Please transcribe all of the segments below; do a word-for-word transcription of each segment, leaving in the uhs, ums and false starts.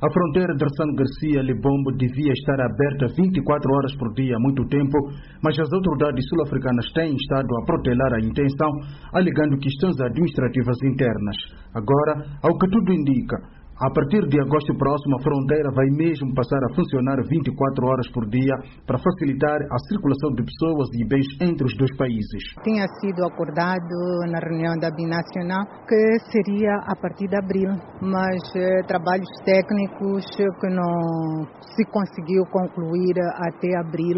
A fronteira de Ressano Garcia-Lebombo devia estar aberta vinte e quatro horas por dia há muito tempo, mas as autoridades sul-africanas têm estado a protelar a intenção, alegando questões administrativas internas. Agora, ao que tudo indica, a partir de agosto próximo, a fronteira vai mesmo passar a funcionar vinte e quatro horas por dia para facilitar a circulação de pessoas e bens entre os dois países. Tinha sido acordado na reunião da binacional que seria a partir de abril, mas eh, trabalhos técnicos que não se conseguiu concluir até abril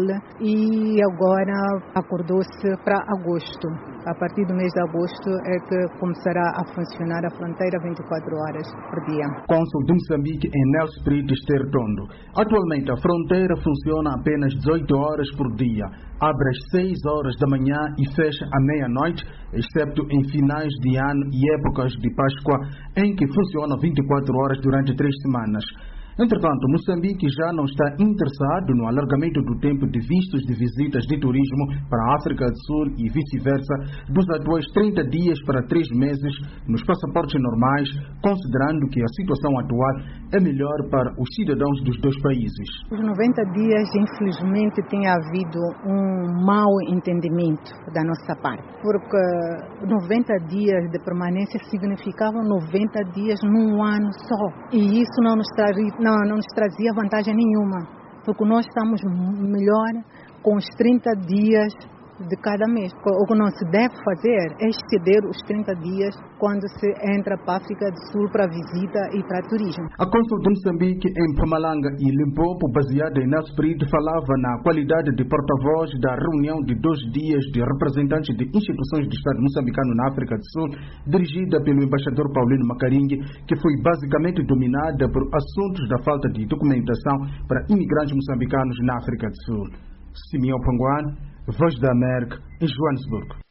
e agora acordou-se para agosto. A partir do mês de agosto é que começará a funcionar a fronteira vinte e quatro horas por dia. Cônsul de Moçambique em Nelspruit Stertondo. Atualmente a fronteira funciona apenas dezoito horas por dia. Abre às seis horas da manhã e fecha à meia-noite, exceto em finais de ano e épocas de Páscoa, em que funciona vinte e quatro horas durante três semanas. Entretanto, Moçambique já não está interessado no alargamento do tempo de vistos de visitas de turismo para a África do Sul e vice-versa, dos atuais trinta dias para três meses nos passaportes normais, considerando que a situação atual é melhor para os cidadãos dos dois países. Os noventa dias, infelizmente, tem havido um mau entendimento da nossa parte, porque noventa dias de permanência significavam noventa dias num ano só, e isso não nos traz Não, não nos trazia vantagem nenhuma, porque nós estamos melhor com os trinta dias de cada mês. O que não se deve fazer é exceder os trinta dias quando se entra para a África do Sul para visita e para turismo. A cônsul de Moçambique em Mpumalanga e Limpopo, baseada em Nelspruit, falava na qualidade de porta-voz da reunião de dois dias de representantes de instituições do Estado moçambicano na África do Sul, dirigida pelo embaixador Paulino Macaringue, que foi basicamente dominada por assuntos da falta de documentação para imigrantes moçambicanos na África do Sul. Simeão Panguan, Voz da América, em Joanesburgo.